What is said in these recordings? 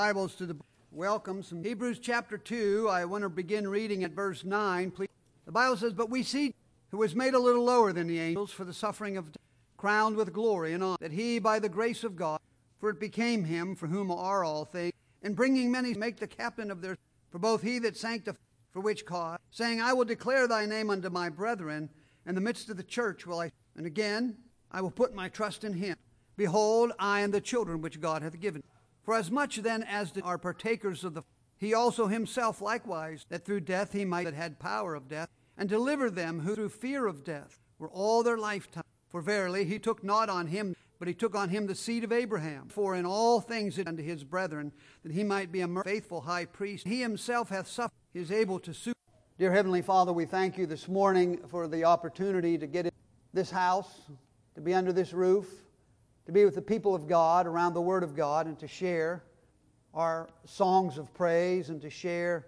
Bibles to the welcome. Some Hebrews chapter 2. I want to begin reading at verse 9. Please. The Bible says, "But we see who was made a little lower than the angels for the suffering of death, crowned with glory and honor, that he by the grace of God, for it became him for whom are all things, in bringing many to make the captain of their, for both he that sanctified, for which cause, saying, I will declare thy name unto my brethren, in the midst of the church will I, and again, I will put my trust in him. Behold, I and the children which God hath given. For as much then as are partakers of the, he also himself likewise, that through death he might have had power of death, and deliver them who through fear of death were all their lifetime. For verily he took not on him, but he took on him the seed of Abraham. For in all things it unto his brethren, that he might be a faithful high priest. He himself hath suffered, he is able to sue. Dear Heavenly Father, we thank you this morning for the opportunity to get in this house, to be under this roof, to be with the people of God around the Word of God, and to share our songs of praise and to share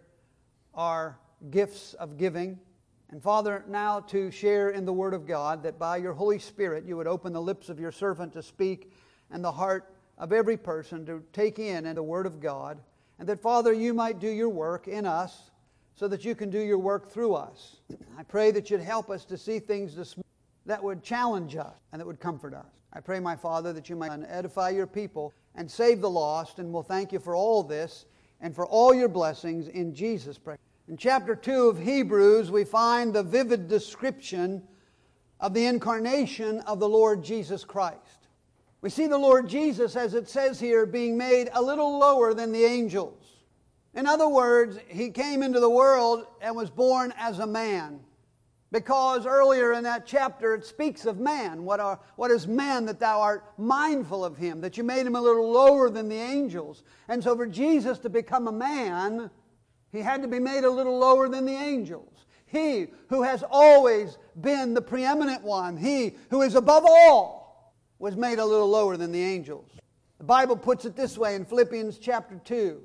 our gifts of giving. And Father, now to share in the Word of God, that by your Holy Spirit you would open the lips of your servant to speak and the heart of every person to take in the Word of God. And that, Father, you might do your work in us so that you can do your work through us. I pray that you'd help us to see things this morning that would challenge us and that would comfort us. I pray, my Father, that you might edify your people and save the lost, and we'll thank you for all this and for all your blessings in Jesus' name. In chapter 2 of Hebrews, we find the vivid description of the incarnation of the Lord Jesus Christ. We see the Lord Jesus, as it says here, being made a little lower than the angels. In other words, he came into the world and was born as a man. Because earlier in that chapter it speaks of man. What is man that thou art mindful of him? That you made him a little lower than the angels. And so for Jesus to become a man, he had to be made a little lower than the angels. He who has always been the preeminent one, he who is above all, was made a little lower than the angels. The Bible puts it this way in Philippians chapter 2.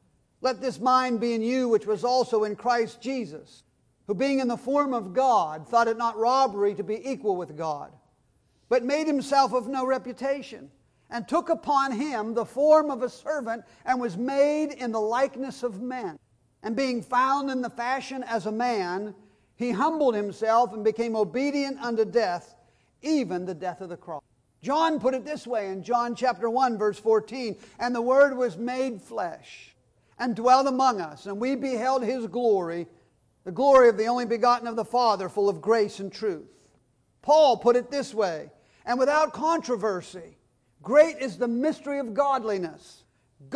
Let this mind be in you which was also in Christ Jesus, who being in the form of God, thought it not robbery to be equal with God, but made himself of no reputation, and took upon him the form of a servant, and was made in the likeness of men. And being found in the fashion as a man, he humbled himself and became obedient unto death, even the death of the cross. John put it this way in John chapter 1, verse 14, and the Word was made flesh, and dwelt among us, and we beheld his glory, the glory of the only begotten of the Father, full of grace and truth. Paul put it this way, and without controversy, great is the mystery of godliness.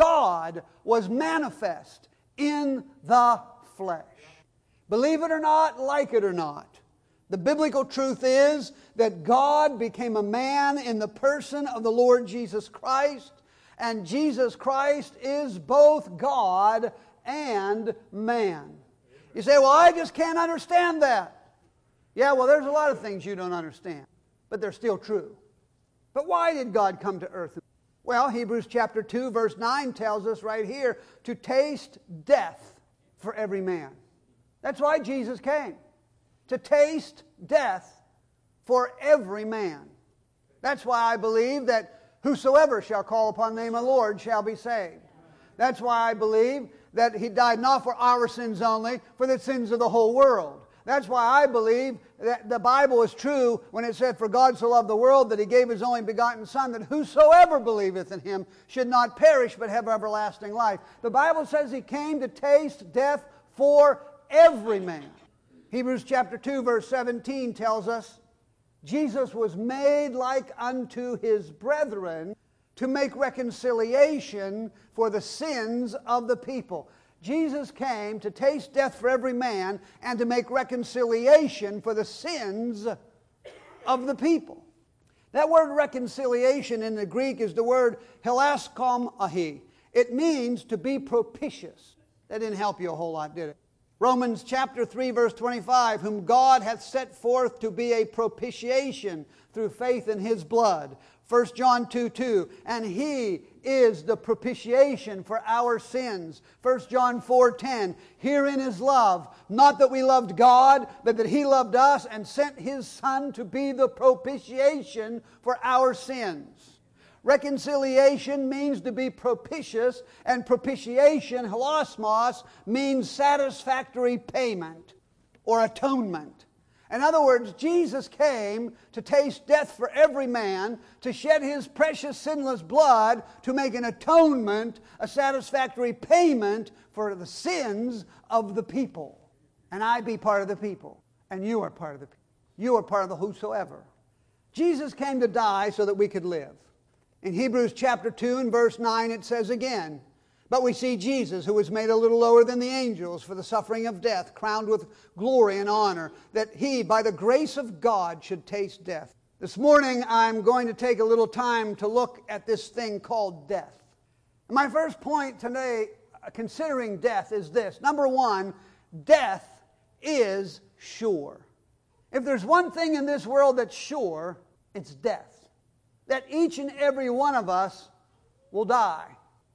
God was manifest in the flesh. Believe it or not, like it or not, the biblical truth is that God became a man in the person of the Lord Jesus Christ, and Jesus Christ is both God and man. You say, well, I just can't understand that. Yeah, well, there's a lot of things you don't understand, but they're still true. But why did God come to earth? Well, Hebrews chapter 2, verse 9 tells us right here to taste death for every man. That's why Jesus came, to taste death for every man. That's why I believe that whosoever shall call upon the name of the Lord shall be saved. That's why I believe that he died not for our sins only, for the sins of the whole world. That's why I believe that the Bible is true when it said, for God so loved the world that he gave his only begotten Son, that whosoever believeth in him should not perish but have everlasting life. The Bible says he came to taste death for every man. Hebrews chapter 2 verse 17 tells us, Jesus was made like unto his brethren to make reconciliation for the sins of the people. Jesus came to taste death for every man and to make reconciliation for the sins of the people. That word reconciliation in the Greek is the word hilaskomai. It means to be propitious. That didn't help you a whole lot, did it? Romans chapter 3 verse 25, whom God hath set forth to be a propitiation through faith in his blood. 1 John 2:2, and he is the propitiation for our sins. 1 John 4:10, herein is love, not that we loved God, but that he loved us and sent his Son to be the propitiation for our sins. Reconciliation means to be propitious, and propitiation, hilasmos, means satisfactory payment or atonement. In other words, Jesus came to taste death for every man, to shed His precious sinless blood, to make an atonement, a satisfactory payment for the sins of the people. And I be part of the people, and you are part of the people. You are part of the whosoever. Jesus came to die so that we could live. In Hebrews chapter 2 and verse 9 it says again, but we see Jesus, who was made a little lower than the angels for the suffering of death, crowned with glory and honor, that He, by the grace of God, should taste death. This morning I'm going to take a little time to look at this thing called death. My first point today, considering death, is this. Number one, death is sure. If there's one thing in this world that's sure, it's death. That each and every one of us will die.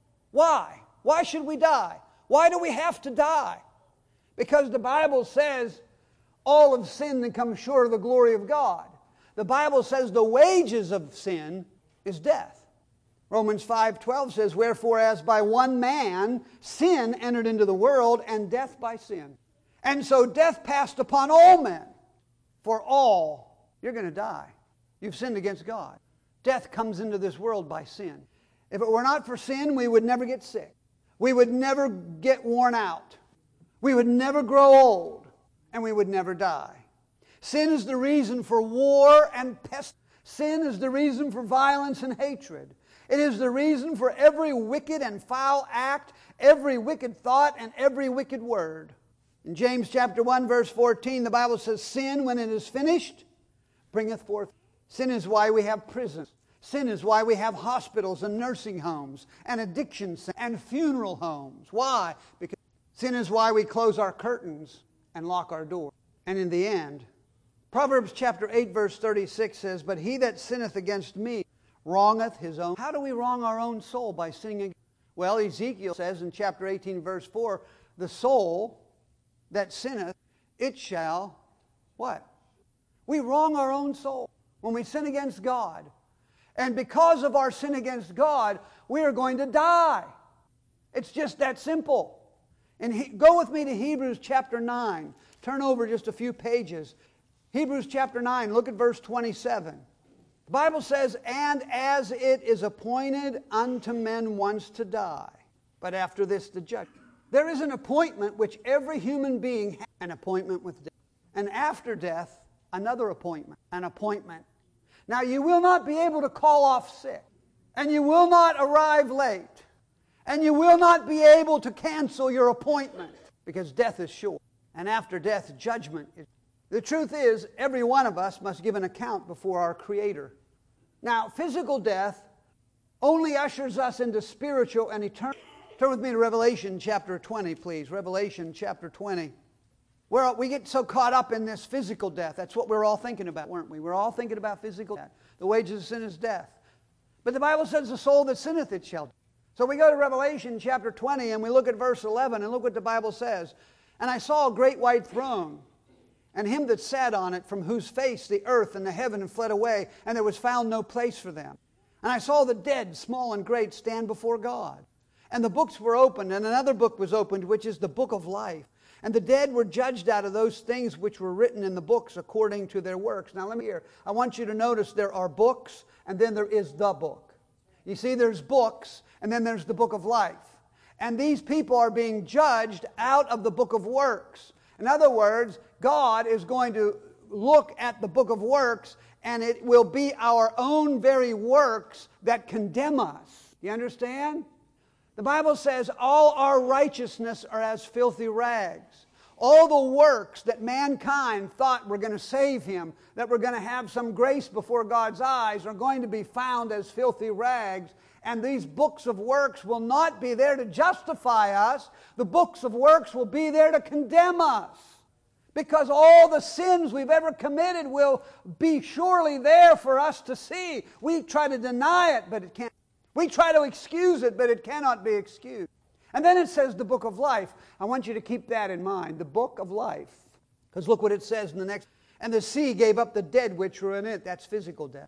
Why? Why should we die? Why do we have to die? Because the Bible says all have sinned and come short of the glory of God. The Bible says the wages of sin is death. Romans 5:12 says, wherefore as by one man sin entered into the world, and death by sin. And so death passed upon all men. For all, you're going to die. You've sinned against God. Death comes into this world by sin. If it were not for sin, we would never get sick. We would never get worn out. We would never grow old. And we would never die. Sin is the reason for war and pestilence. Sin is the reason for violence and hatred. It is the reason for every wicked and foul act, every wicked thought, and every wicked word. In James chapter 1, verse 14, the Bible says, sin, when it is finished, bringeth forth. Sin is why we have prisons. Sin is why we have hospitals and nursing homes and addiction centers and funeral homes. Why? Because sin is why we close our curtains and lock our doors. And in the end, Proverbs chapter 8, verse 36 says, but he that sinneth against me wrongeth his own. How do we wrong our own soul? By sinning? Well, Ezekiel says in chapter 18, verse 4, the soul that sinneth, it shall, what? We wrong our own soul when we sin against God. And because of our sin against God, we are going to die. It's just that simple. And go with me to Hebrews chapter 9. Turn over just a few pages. Hebrews chapter 9, look at verse 27. The Bible says, and as it is appointed unto men once to die, but after this the judgment. There is an appointment which every human being has, an appointment with death. And after death, another appointment, an appointment. Now you will not be able to call off sick, and you will not arrive late, and you will not be able to cancel your appointment, because death is sure. And after death, judgment is. The truth is, every one of us must give an account before our Creator. Now, physical death only ushers us into spiritual and eternal. Turn with me to Revelation chapter 20, please. Revelation chapter 20. Where we get so caught up in this physical death. That's what we're all thinking about, weren't we? We're all thinking about physical death. The wages of sin is death. But the Bible says the soul that sinneth it shall die. So we go to Revelation chapter 20 and we look at verse 11 and look what the Bible says. And I saw a great white throne, and him that sat on it, from whose face the earth and the heaven fled away, and there was found no place for them. And I saw the dead, small and great, stand before God. And the books were opened, and another book was opened, which is the book of life. And the dead were judged out of those things which were written in the books according to their works. Now let me hear. I want you to notice there are books, and then there is the book. You see, there's books, and then there's the book of life. And these people are being judged out of the book of works. In other words, God is going to look at the book of works, and it will be our own very works that condemn us. You understand? The Bible says all our righteousness are as filthy rags. All the works that mankind thought were going to save him, that were going to have some grace before God's eyes, are going to be found as filthy rags. And these books of works will not be there to justify us. The books of works will be there to condemn us. Because all the sins we've ever committed will be surely there for us to see. We try to deny it, but it can't. We try to excuse it, but it cannot be excused. And then it says the book of life. I want you to keep that in mind, the book of life. Because look what it says in the next. And the sea gave up the dead which were in it. That's physical death.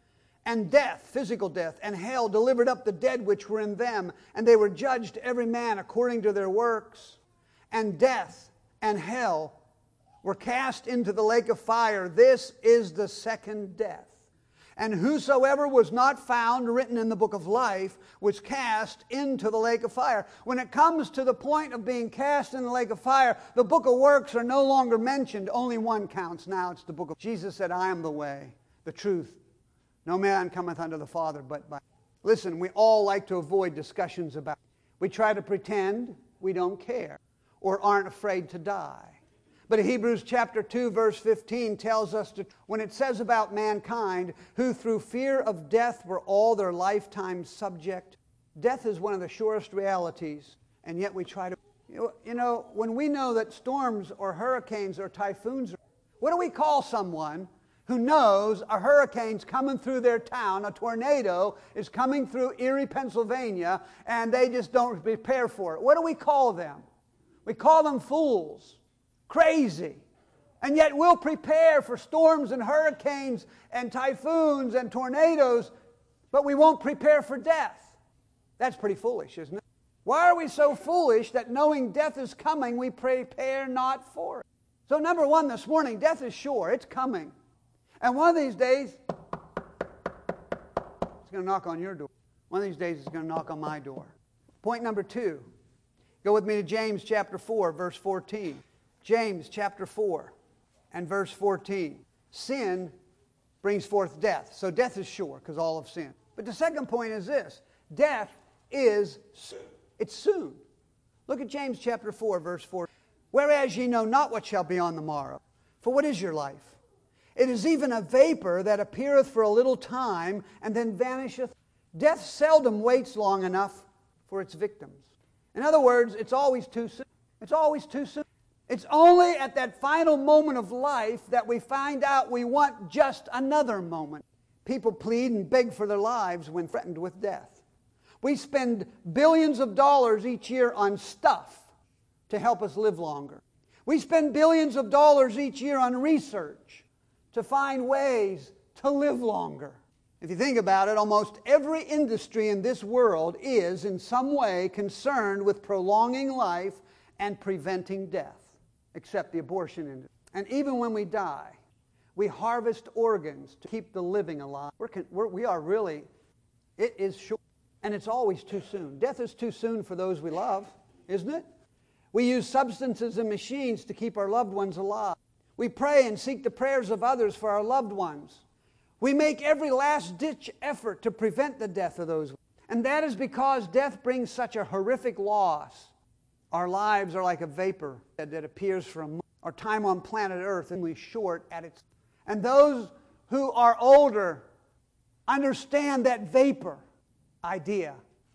And death, physical death, and hell delivered up the dead which were in them, and they were judged every man according to their works. And death and hell were cast into the lake of fire. This is the second death. And whosoever was not found written in the book of life was cast into the lake of fire. When it comes to the point of being cast in the lake of fire, the book of works are no longer mentioned. Only one counts now. It's the book of Jesus said, I am the way, the truth. No man cometh unto the Father but by. Listen, we all like to avoid discussions about it. We try to pretend we don't care or aren't afraid to die. But Hebrews chapter 2 verse 15 tells us when it says about mankind, who through fear of death were all their lifetime subject. Death is one of the surest realities, and yet we try to... when we know that storms or hurricanes or typhoons... What do we call someone who knows a hurricane's coming through their town, a tornado is coming through Erie, Pennsylvania, and they just don't prepare for it? What do we call them? We call them fools. Crazy. And yet we'll prepare for storms and hurricanes and typhoons and tornadoes, but we won't prepare for death. That's pretty foolish, isn't it? Why are we so foolish that knowing death is coming, we prepare not for it? So number one this morning, death is sure. It's coming. And one of these days, it's going to knock on your door. One of these days, it's going to knock on my door. Point number two. Go with me to James chapter 4, verse 14. James chapter 4 and verse 14. Sin brings forth death. So death is sure because all have sinned. But the second point is this. Death is, it's soon. Look at James chapter 4 verse 4. Whereas ye know not what shall be on the morrow. For what is your life? It is even a vapor that appeareth for a little time and then vanisheth. Death seldom waits long enough for its victims. In other words, it's always too soon. It's always too soon. It's only at that final moment of life that we find out we want just another moment. People plead and beg for their lives when threatened with death. We spend billions of dollars each year on stuff to help us live longer. We spend billions of dollars each year on research to find ways to live longer. If you think about it, almost every industry in this world is in some way concerned with prolonging life and preventing death, except the abortion industry. And even when we die, we harvest organs to keep the living alive. We are really, it is short, and it's always too soon. Death is too soon for those we love, isn't it? We use substances and machines to keep our loved ones alive. We pray and seek the prayers of others for our loved ones. We make every last-ditch effort to prevent the death of those. And that is because death brings such a horrific loss. Our lives are like a vapor that appears for a moment. Our time on planet Earth is only short at its... And those who are older understand that vapor idea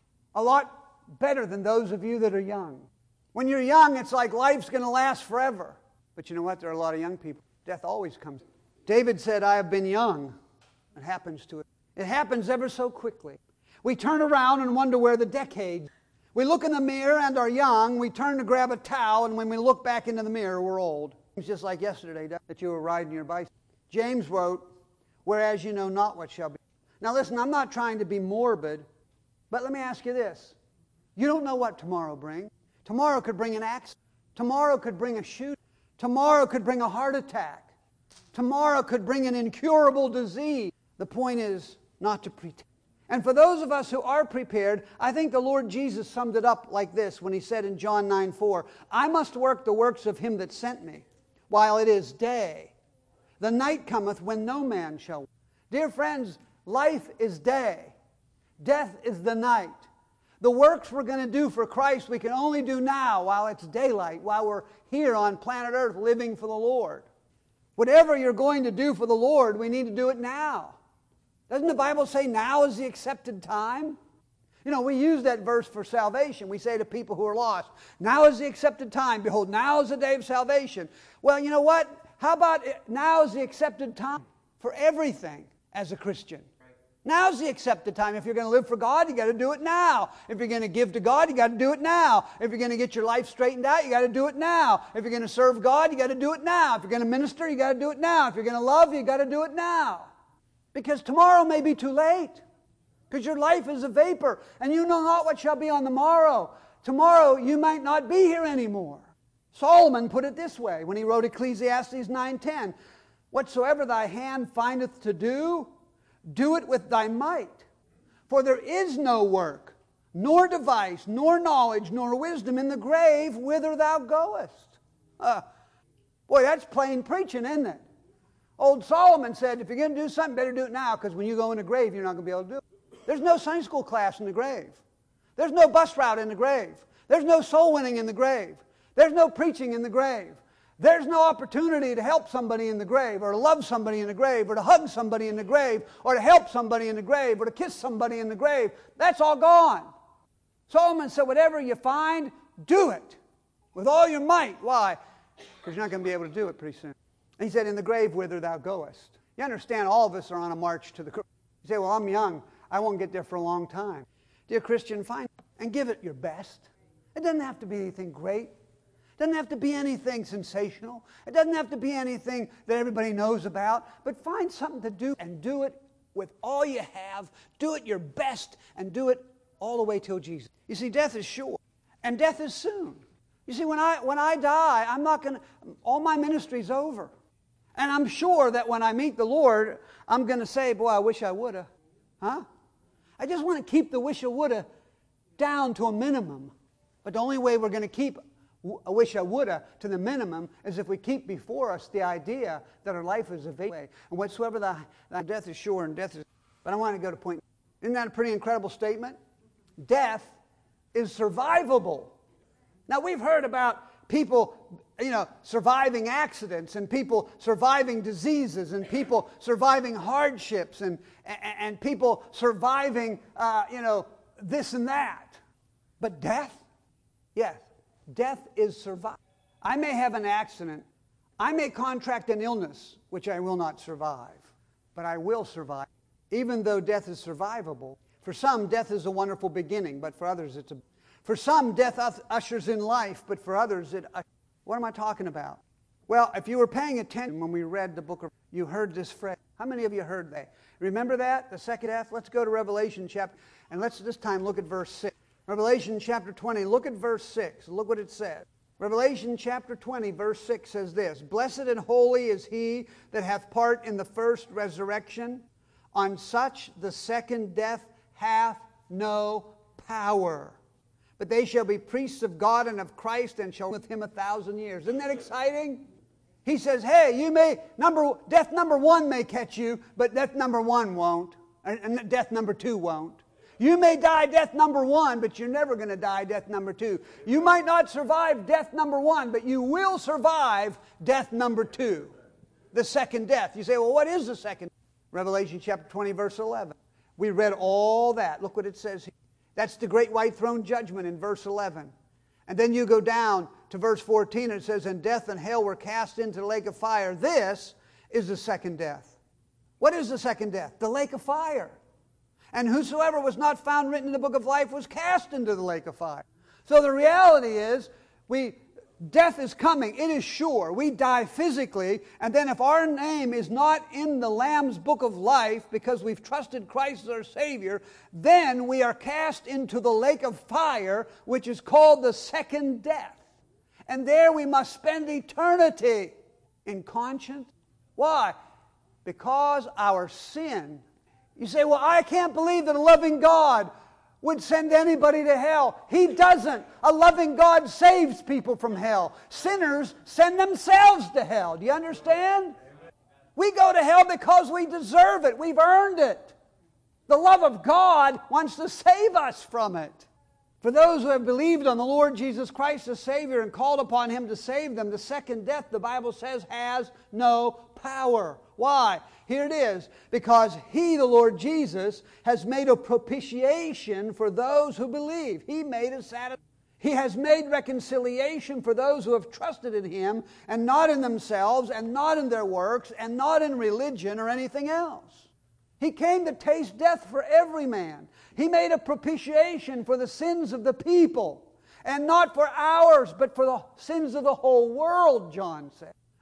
a lot better than those of you that are young. When you're young, it's like life's going to last forever. But you know what? There are a lot of young people. Death always comes. David said, I have been young. It happens to it. It happens ever so quickly. We turn around and wonder where the decades. We look in the mirror and are young. We turn to grab a towel, and when we look back into the mirror, we're old. It's just like yesterday that you were riding your bicycle. James wrote, whereas you know not what shall be. Now listen, I'm not trying to be morbid, but let me ask you this. You don't know what tomorrow brings. Tomorrow could bring an accident. Tomorrow could bring a shooting. Tomorrow could bring a heart attack. Tomorrow could bring an incurable disease. The point is not to pretend. And for those of us who are prepared, I think the Lord Jesus summed it up like this when he said in John 9:4, I must work the works of him that sent me, while it is day. The night cometh when no man shall work. Dear friends, life is day. Death is the night. The works we're going to do for Christ we can only do now while it's daylight, while we're here on planet Earth living for the Lord. Whatever you're going to do for the Lord, we need to do it now. Doesn't the Bible say now is the accepted time? You know, we use that verse for salvation. We say to people who are lost, now is the accepted time. Behold, now is the day of salvation. Well, you know what? How about now is the accepted time for everything as a Christian? Now's the accepted time. If you're going to live for God, you got to do it now. If you're going to give to God, you got to do it now. If you're going to get your life straightened out, you got to do it now. If you're going to serve God, you got to do it now. If you're going to minister, you got to do it now. If you're going to love, you got to do it now. Because tomorrow may be too late. Because your life is a vapor, and you know not what shall be on the morrow. Tomorrow you might not be here anymore. Solomon put it this way when he wrote Ecclesiastes 9:10. Whatsoever thy hand findeth to do, do it with thy might. For there is no work, nor device, nor knowledge, nor wisdom in the grave whither thou goest. Boy, that's plain preaching, isn't it? Old Solomon said, if you're going to do something, better do it now, because when you go in the grave, you're not going to be able to do it. There's no Sunday school class in the grave. There's no bus route in the grave. There's no soul winning in the grave. There's no preaching in the grave. There's no opportunity to help somebody in the grave, or to love somebody in the grave, or to hug somebody in the grave, or to help somebody in the grave, or to kiss somebody in the grave. That's all gone. Solomon said, whatever you find, do it with all your might. Why? Because you're not going to be able to do it pretty soon. And he said, in the grave whither thou goest. You understand, all of us are on a march to the grave. You say, well, I'm young. I won't get there for a long time. Dear Christian, find and give it your best. It doesn't have to be anything great. It doesn't have to be anything sensational. It doesn't have to be anything that everybody knows about. But find something to do, and do it with all you have. Do it your best, and do it all the way till Jesus. You see, death is sure, and death is soon. You see, when I die, I'm not going to, all my ministry's over. And I'm sure that when I meet the Lord, I'm going to say, boy, I wish I would have. Huh? I just want to keep the wish I would have down to a minimum. But the only way we're going to keep a wish I would have to the minimum is if we keep before us the idea that our life is a vapor. And whatsoever thy death is sure, and death is... But I want to go to point. Isn't that a pretty incredible statement? Death is survivable. Now, we've heard about people, surviving accidents, and people surviving diseases, and people surviving hardships, and people surviving, this and that. But death? Yes, death is survivable. I may have an accident. I may contract an illness, which I will not survive, but I will survive. Even though death is survivable, for some, death is a wonderful beginning, but for others, for some, death ushers in life, but for others, what am I talking about? Well, if you were paying attention when we read the book of, you heard this phrase. How many of you heard that? Remember that, the second half? Let's go to Revelation chapter, and let's this time look at verse 6. Revelation chapter 20, look at verse 6. Look what it says. Revelation chapter 20, verse 6 says this, Blessed and holy is he that hath part in the first resurrection. On such the second death hath no power. But they shall be priests of God and of Christ, and shall with him 1,000 years. Isn't that exciting? He says, hey, death number one may catch you, but death number one won't. And death number two won't. You may die death number one, but you're never going to die death number two. You might not survive death number one, but you will survive death number two. The second death. You say, well, what is the second? Revelation chapter 20, verse 11. We read all that. Look what it says here. That's the great white throne judgment in verse 11. And then you go down to verse 14, and it says, And death and hell were cast into the lake of fire. This is the second death. What is the second death? The lake of fire. And whosoever was not found written in the book of life was cast into the lake of fire. So the reality is, death is coming. It is sure. We die physically, and then if our name is not in the Lamb's book of life because we've trusted Christ as our Savior, then we are cast into the lake of fire, which is called the second death. And there we must spend eternity in conscience. Why? Because our sin. You say, well, I can't believe that a loving God would send anybody to hell. He doesn't. A loving God saves people from hell. Sinners send themselves to hell. Do you understand? We go to hell because we deserve it. We've earned it. The love of God wants to save us from it. For those who have believed on the Lord Jesus Christ as Savior and called upon Him to save them, the second death, the Bible says, has no power. Why? Here it is. Because He, the Lord Jesus, has made a propitiation for those who believe. He has made reconciliation for those who have trusted in Him, and not in themselves, and not in their works, and not in religion or anything else. He came to taste death for every man. He made a propitiation for the sins of the people, and not for ours, but for the sins of the whole world, John said.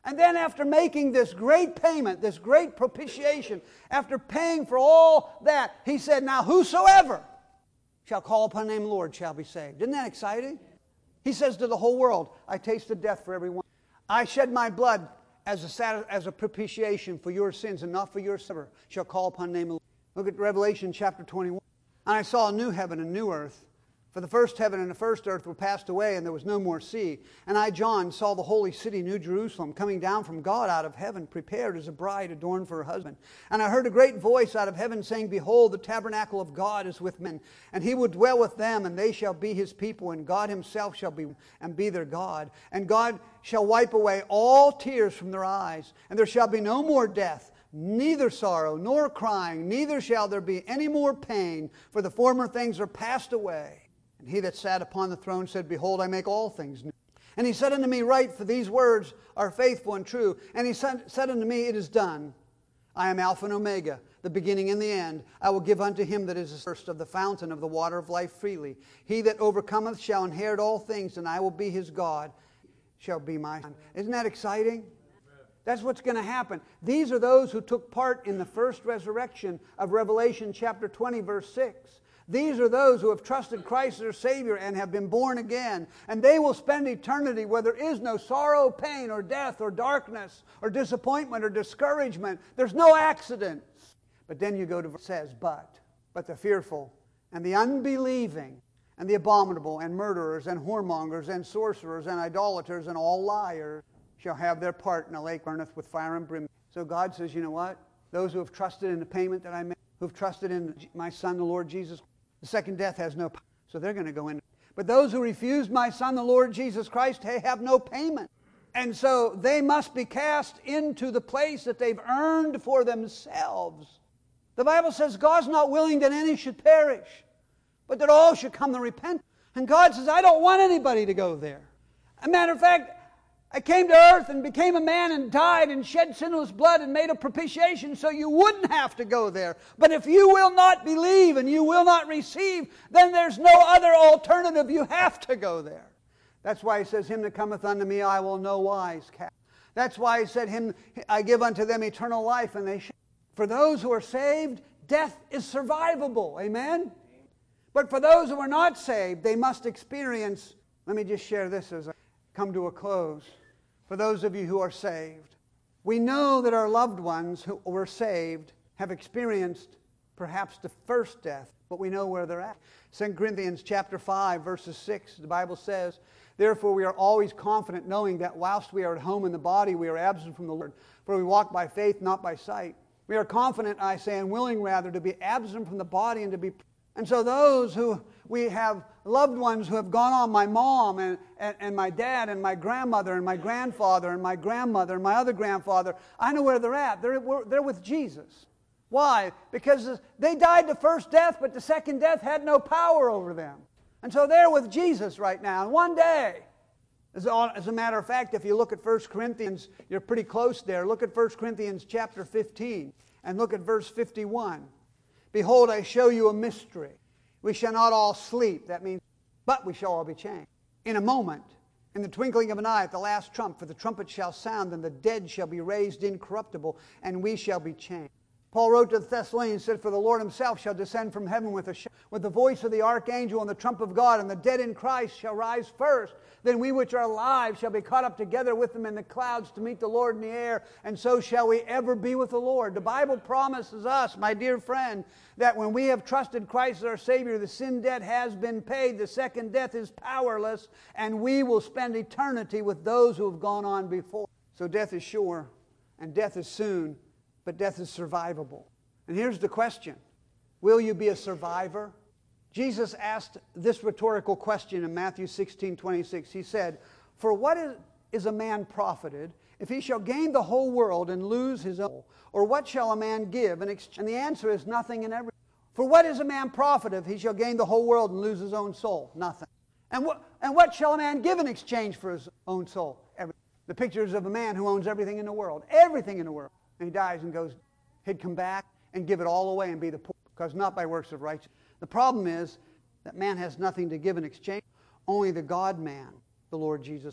And then after making this great payment, this great propitiation, after paying for all that, He said, now whosoever shall call upon the name of the Lord shall be saved. Isn't that exciting? He says to the whole world, I tasted death for everyone. I shed my blood as a propitiation for your sins, and not for your sin. Shall call upon the name of the Lord. Look at Revelation chapter 21. And I saw a new heaven and new earth. For the first heaven and the first earth were passed away, and there was no more sea. And I, John, saw the holy city, New Jerusalem, coming down from God out of heaven, prepared as a bride adorned for her husband. And I heard a great voice out of heaven saying, Behold, the tabernacle of God is with men, and He will dwell with them, and they shall be His people, and God Himself shall be their God. And God shall wipe away all tears from their eyes, and there shall be no more death, neither sorrow nor crying, neither shall there be any more pain, for the former things are passed away. And He that sat upon the throne said, Behold, I make all things new. And He said unto me, Write, for these words are faithful and true. And He said unto me, It is done. I am Alpha and Omega, the beginning and the end. I will give unto him that is the first of the fountain of the water of life freely. He that overcometh shall inherit all things, and I will be his God, shall be my son. Isn't that exciting? That's what's going to happen. These are those who took part in the first resurrection of Revelation chapter 20, verse 6. These are those who have trusted Christ as their Savior and have been born again. And they will spend eternity where there is no sorrow, pain, or death, or darkness, or disappointment, or discouragement. There's no accidents. But then you go to, it says, but the fearful, and the unbelieving, and the abominable, and murderers, and whoremongers, and sorcerers, and idolaters, and all liars shall have their part in the lake burneth with fire and brimstone. So God says, you know what? Those who have trusted in the payment that I made, who have trusted in my Son, the Lord Jesus, the second death has no power, so they're going to go in. But those who refuse my Son, the Lord Jesus Christ, they have no payment. And so they must be cast into the place that they've earned for themselves. The Bible says God's not willing that any should perish, but that all should come to repentance. And God says, I don't want anybody to go there. As a matter of fact, I came to earth and became a man and died and shed sinless blood and made a propitiation so you wouldn't have to go there. But if you will not believe and you will not receive, then there's no other alternative. You have to go there. That's why He says, Him that cometh unto me I will no wise cast. That's why He said, Him I give unto them eternal life, and they shall. For those who are saved, death is survivable. Amen? But for those who are not saved, they must experience, let me just share this as I come to a close. For those of you who are saved, we know that our loved ones who were saved have experienced perhaps the first death, but we know where they're at. 2 Corinthians chapter 5, verses 6, the Bible says, Therefore we are always confident, knowing that whilst we are at home in the body, we are absent from the Lord. For we walk by faith, not by sight. We are confident, I say, and willing rather, to be absent from the body and to be... And so those who we have loved ones who have gone on, my mom and my dad and my grandmother and my grandfather and my grandmother and my other grandfather, I know where they're at. They're with Jesus. Why? Because they died the first death, but the second death had no power over them. And so they're with Jesus right now. And one day, as a matter of fact, if you look at 1 Corinthians, you're pretty close there. Look at 1 Corinthians chapter 15 and look at verse 51. Behold, I show you a mystery. We shall not all sleep. That means, but we shall all be changed. In a moment, in the twinkling of an eye, at the last trump, for the trumpet shall sound, and the dead shall be raised incorruptible, and we shall be changed. Paul wrote to the Thessalonians, said, For the Lord Himself shall descend from heaven with the voice of the archangel and the trump of God, and the dead in Christ shall rise first. Then we which are alive shall be caught up together with them in the clouds to meet the Lord in the air, and so shall we ever be with the Lord. The Bible promises us, my dear friend, that when we have trusted Christ as our Savior, the sin debt has been paid, the second death is powerless, and we will spend eternity with those who have gone on before. So death is sure, and death is soon, but death is survivable. And here's the question. Will you be a survivor? Jesus asked this rhetorical question in Matthew 16:26. He said, For what is a man profited if he shall gain the whole world and lose his own? Or what shall a man give in exchange? And the answer is nothing and everything. For what is a man profited if he shall gain the whole world and lose his own soul? Nothing. And what shall a man give in exchange for his own soul? Everything. The picture is of a man who owns everything in the world. Everything in the world. And he dies and goes, he'd come back and give it all away and be the poor, because not by works of righteousness. The problem is that man has nothing to give in exchange. Only the God-man, the Lord Jesus.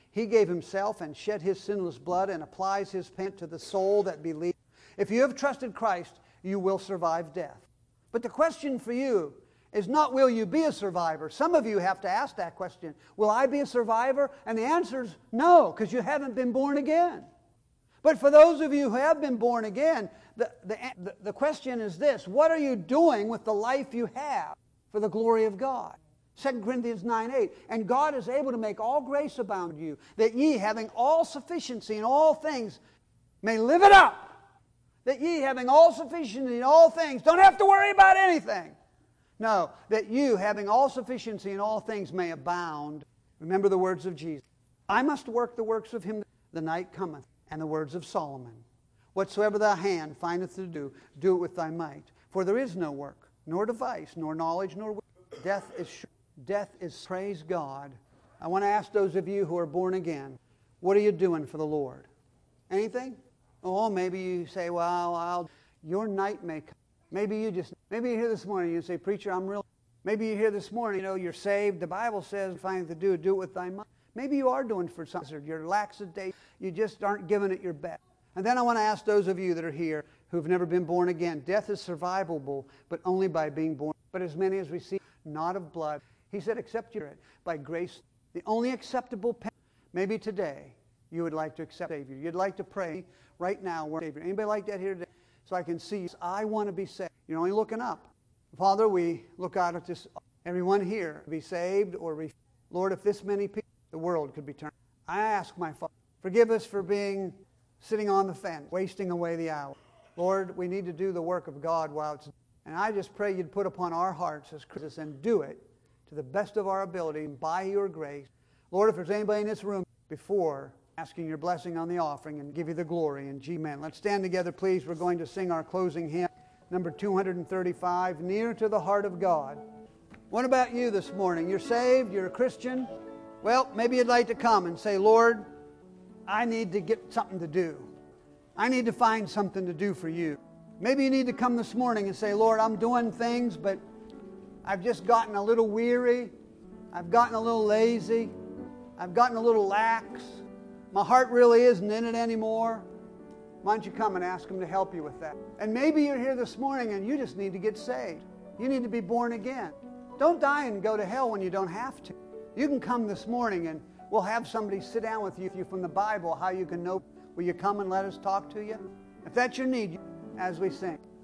He gave himself and shed his sinless blood and applies his payment to the soul that believes. If you have trusted Christ, you will survive death. But the question for you is not will you be a survivor. Some of you have to ask that question. Will I be a survivor? And the answer is no, because you haven't been born again. But for those of you who have been born again, the question is this: what are you doing with the life you have for the glory of God? 2 Corinthians 9:8, and God is able to make all grace abound to you, that ye, having all sufficiency in all things, may live it up. That ye, having all sufficiency in all things, don't have to worry about anything. No, that you, having all sufficiency in all things, may abound. Remember the words of Jesus. I must work the works of him, the night cometh, and the words of Solomon. Whatsoever thy hand findeth to do, do it with thy might. For there is no work, nor device, nor knowledge, nor wisdom. Death is sure. Death is, praise God. I want to ask those of you who are born again, what are you doing for the Lord? Anything? Oh, maybe you say, well, your night may come. Maybe you're here this morning, you say, preacher, maybe you're here this morning, you're saved. The Bible says, find it to do it with thy mind. Maybe you are doing for something. You're lackadaisical. You just aren't giving it your best. And then I want to ask those of you that are here who've never been born again. Death is survivable, but only by being born. But as many as receive, not of blood. He said, accept your it by grace. The only acceptable penance. Maybe today you would like to accept Savior. You'd like to pray right now, Savior. Anybody like that here today? So I can see, I want to be saved. You're only looking up. Father, we look out at this, everyone here, be saved or Lord, if this many people, the world could be turned. I ask my Father, forgive us for sitting on the fence, wasting away the hour. Lord, we need to do the work of God while it's, and I just pray you'd put upon our hearts as Christians and do it to the best of our ability and by your grace. Lord, if there's anybody in this room before asking your blessing on the offering and give you the glory in Amen. Let's stand together, please. We're going to sing our closing hymn, number 235, Near to the Heart of God. What about you this morning? You're saved, you're a Christian. Well, maybe you'd like to come and say, Lord, I need to get something to do. I need to find something to do for you. Maybe you need to come this morning and say, Lord, I'm doing things, but I've just gotten a little weary. I've gotten a little lazy. I've gotten a little lax. My heart really isn't in it anymore. Why don't you come and ask Him to help you with that? And maybe you're here this morning and you just need to get saved. You need to be born again. Don't die and go to hell when you don't have to. You can come this morning and we'll have somebody sit down with you from the Bible, how you can know. Will you come and let us talk to you? If that's your need, as we sing.